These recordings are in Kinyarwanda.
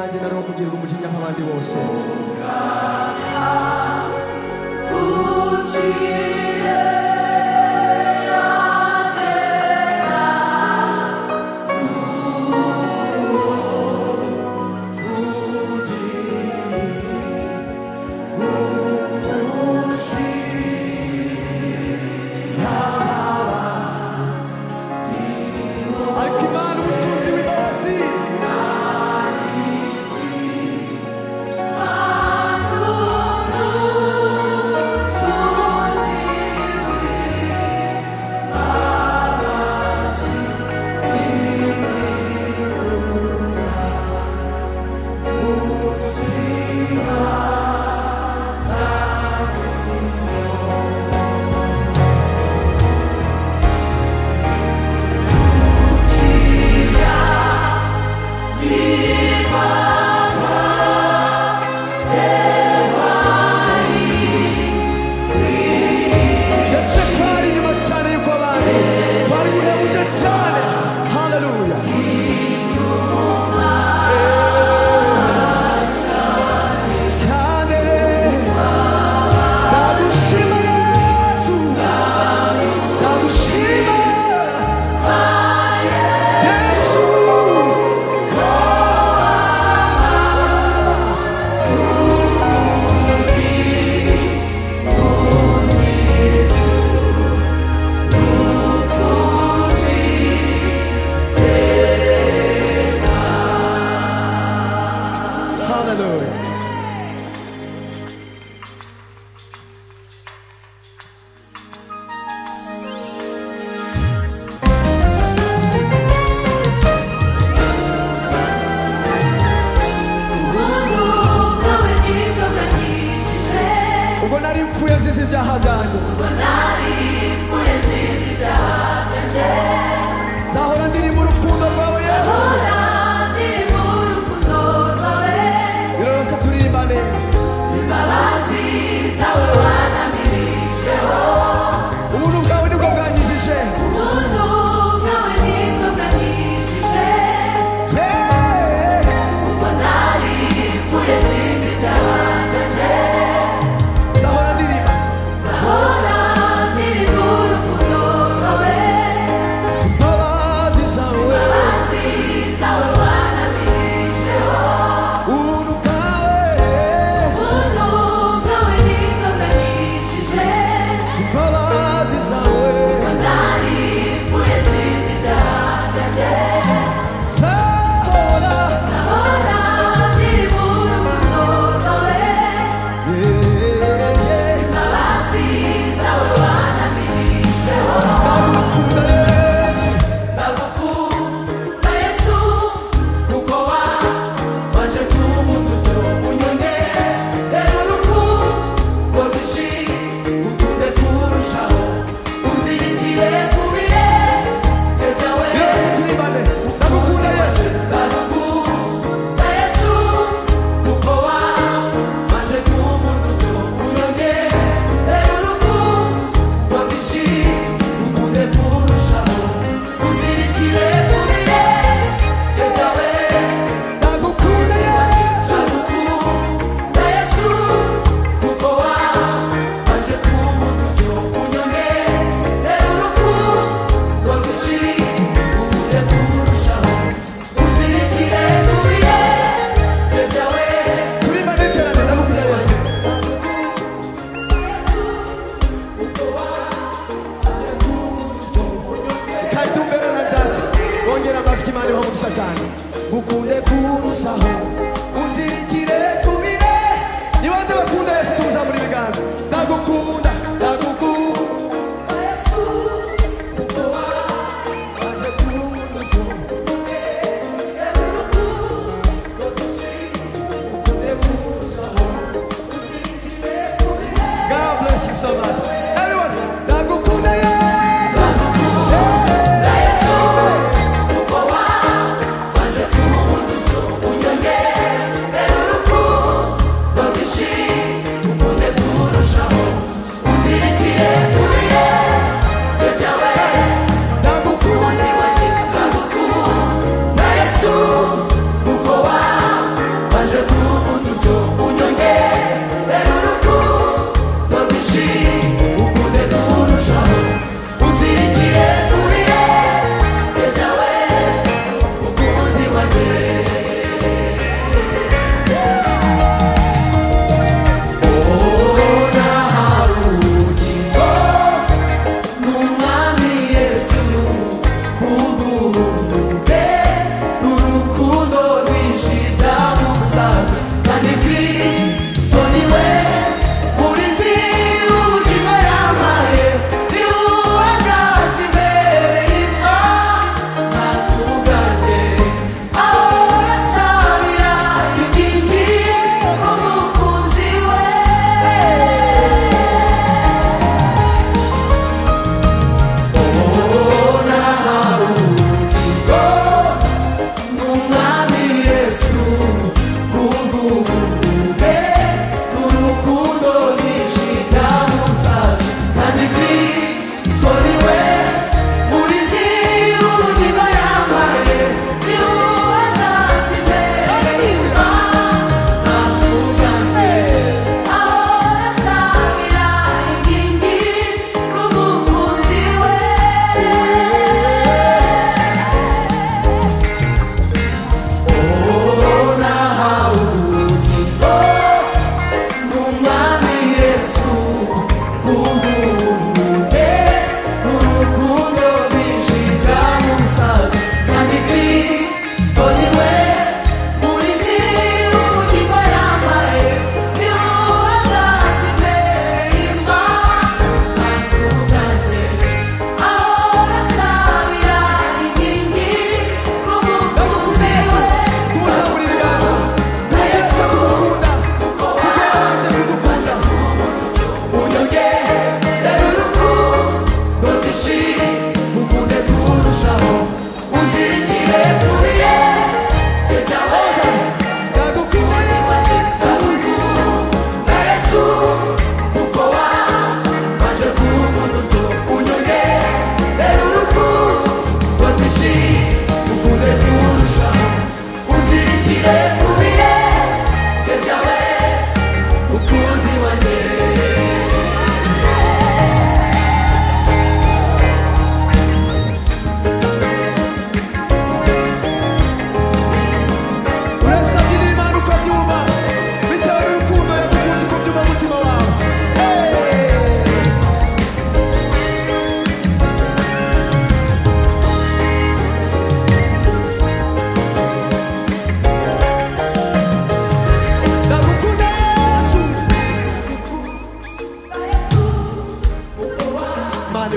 nanjye nari kugirirwa umujinya nk'abandi bose.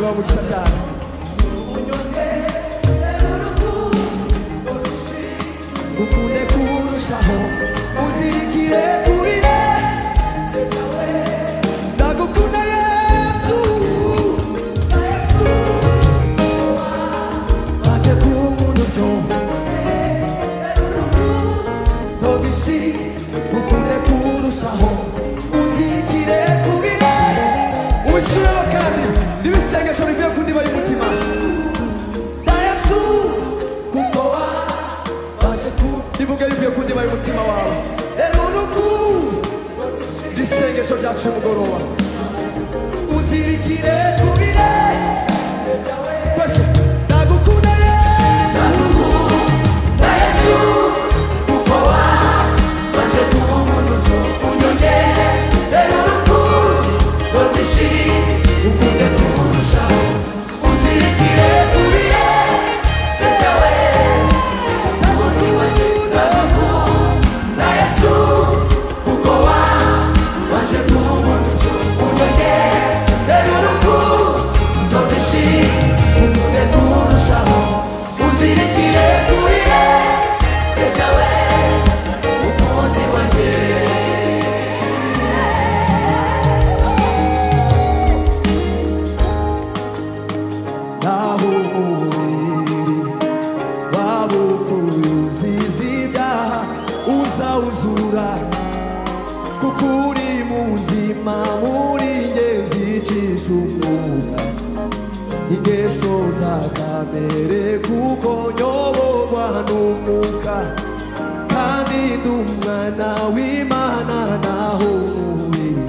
umugisha cyane. Ukunde kurushaho uzirikire kurire ndagukunda Yesu maze kumuntu byo nobisi ukunde kurushaho uzirikire kurire ubisubiremo kandi n'ibisengesho bivuye ku ndiba y'umutima da Yesu kuko ndivuge bivuye ku ndiba y'umutima wawe rero isengesho ryacu mugoroba uzirikire kubire twese ndagukunda Yesu kuko wanje kuba umuntu unyongere rero urukundo rwinshi ukunde kurushaho uzirikire kubire ryawe ndagukunda Yesu kuko wanje kuba umuntu unyongere rero urukundo rwinshi ukunde kurushaho uzirikire kubire ryawe umukozi wanjye naho umubiri wabupfuye uzize ibyaha uzawuzura kuko uri muzima muri nge zicisha umwuka ingeso za kamere kuko nyoborwa n'umwuka kandi ndi umwana w'Imana naho umubiri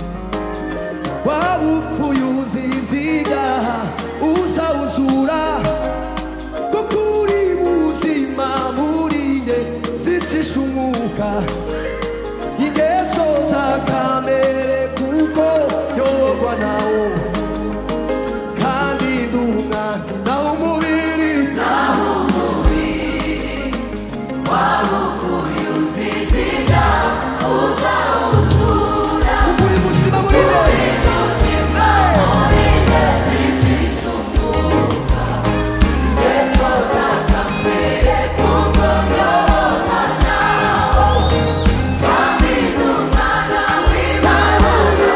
wabupfuye uzize ibyaha uzawuzura kuko uri muzima muri nge zicisha umwuka ingeso za kamere kuko nyoborwa nawo kandi ndi umwana naho umubiri wabupfuye uzize ibyaha uzawuzura kuko uri muzima muri nge zicisha umwuka ingeso za kamere kuko nyoborwa nawo kandi ndi umwana w'Imana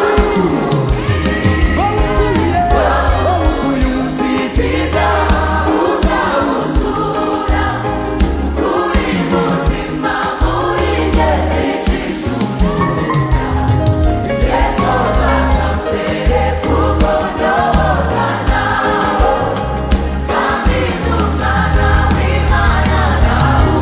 wabupfuye uzize ibyaha uzawuzura kuko uri muzima muri nge zicisha umwuka ingeso za kamere kuko nyoborwa nawo kandi ndi umwana w'Imana nawe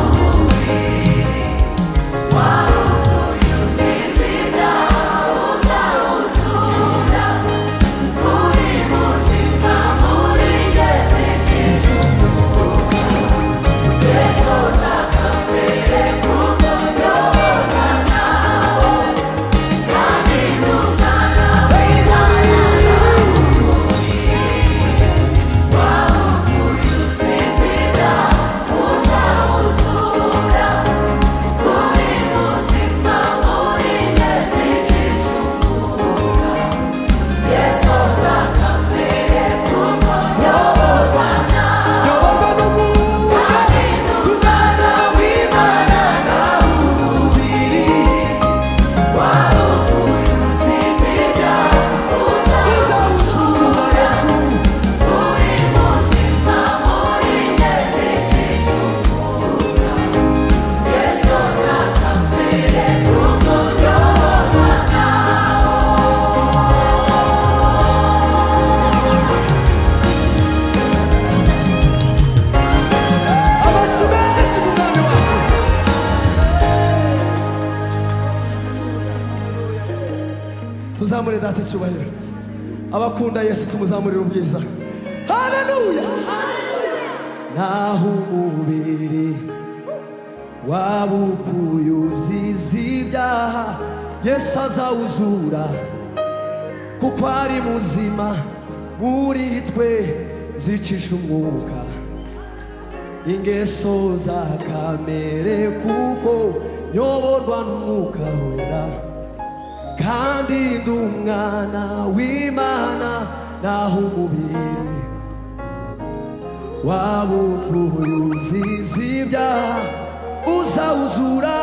wabupfuye uzize ibyaha uzawuzura kuko uri muzima muri nge zicisha umwuka ingeso za kamere kuko nyoborwa nawo kandi ndi umwana w'Imana wabupfuye uzize ibyaha uzawuzura kuko uri muzima muri nge zicisha umwuka ingeso za kamere kuko nyoborwa nawo nyoborwa n'umwuka kandi ndi umwana w'Imana nawe umubiri wabupfuye uzize ibyaha uzawuzura Yesu uri muzima muri nge zicisha umwuka ingeso za kamere kuko nyoborwa amashyi menshi ku mwami wacu tuzamure data icyubahiro abakunda Yesu tumuzamurire ubwiza haleluya naho umubiri wabupfuye uzize ibyaha Yesu azawuzura kuko ari muzima muri twe zicisha umwuka ingeso za kamere kuko nyoborwa n'umwuka wera kandi ndi umwana w'Imana naho umubiri waba upfuye uzize ibyaha uzawuzura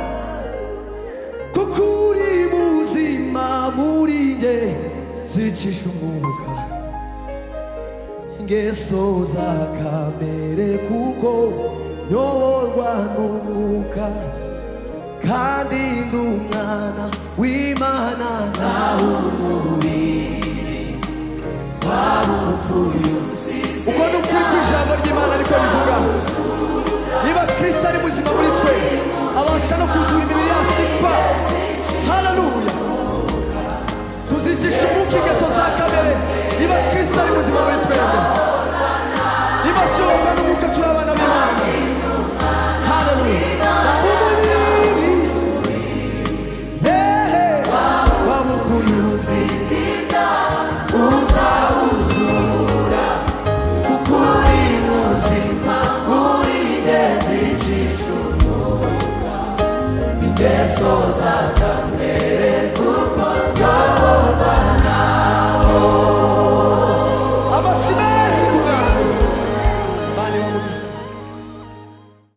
kuko uri muzima muri nge zicisha umwuka ingeso za kamere kuko nyoborwa n'umwuka kandi ndi umwana w'Imana naho umubiri waba upfuye uzize uko nukwita ijambo ry'Imana ariko rivuga niba Kristo ari muzima muri twe abasha no kuzura imibiri yacu ipfa. Haleluya, tuzicisha umwuka ingeso za kamere niba Kristo ari muzima muri twebwe, niba tuyoborwa n'umwuka turi abana b'Imana. Haleluya, waba upfuye uzize uzawuzura kuko uri muzima muri nge zicisha umwuka ingeso za kamere